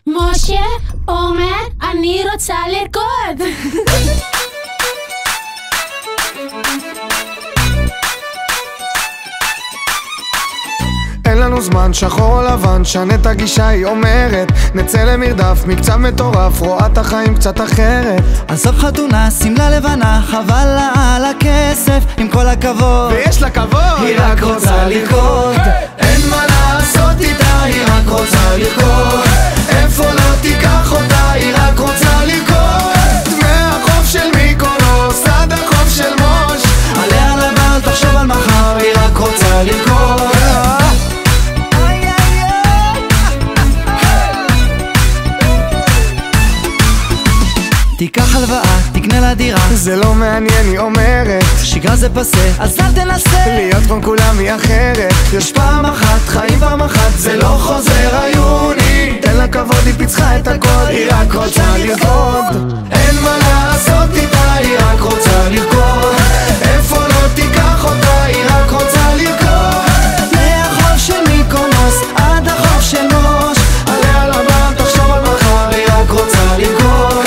משה אומר אני רוצה לרקוד. אין לנו זמן, שחור או לבן, שנה את הגישה, היא אומרת נצא למרדף, מקצב מטורף, רואה את החיים קצת אחרת. עזוב חתונה, שמלה לבנה, חבל לה על הכסף, עם כל הכבוד ויש לה כבוד, היא רק רוצה לרקוד. אין מה לעשות איתה, היא רק רוצה לרקוד. איפה לא תיקח אותה, היא רק רוצה לרקוד. דמי החוף של מיקונוס עד החוף של מוש, עליה לבן, תחשוב על מחר, היא רק רוצה לרקוד. תיקח הלוואה, תקנה לה דירה, זה לא מעניין, היא אומרת שגרה זה פסה, אז אל תנסה להיות כמו כולם, היא אחרת. יש פעם אחת, חיים פעם אחת, זה לא חוזר היוני. תן לה כבוד, היא פיצחה את הכל, היא רק רוצה לרקוד. אין מה לעשות איתה, היא רק רוצה לרקוד. איפה לא תיקח אותה, היא רק רוצה לרקוד. מהחוף של מיקונוס עד החוף של מוש, עליה לבן, תחשוב על מחר, היא רק רוצה לרקוד.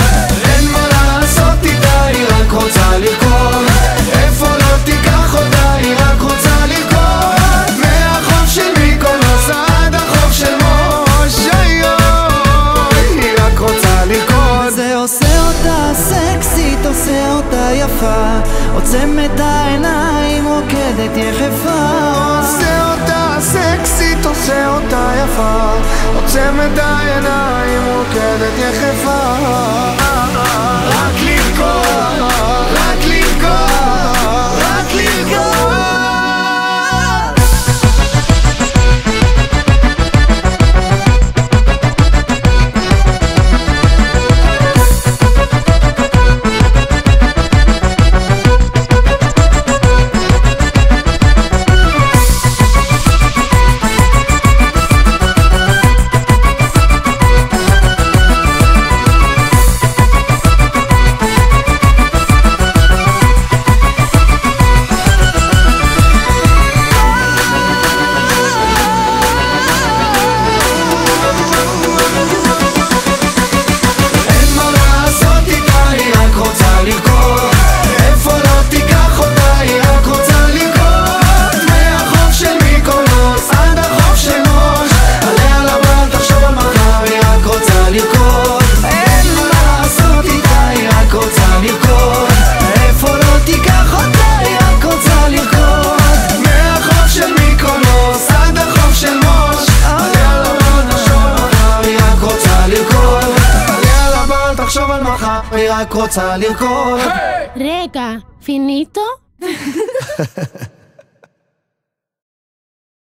רוצה לרקוד, איפה לא תיקח אותה, היא רק רוצה לרקוד. מהחוף של מיקונוס עד החוף של מוש, היא רק רוצה לרקוד. זה עושה אותה סקסית, עושה אותה יפה, עוצם את העיניים, רוקדת יחפה. עושה אותה סקסית, עושה אותה יפה, עוצם את העיניים, רוקדת יחפה. רק לרקוד, רק לרקוד, רק לרקוד. היא רק רוצה לרקוד. רגע, פיניטו?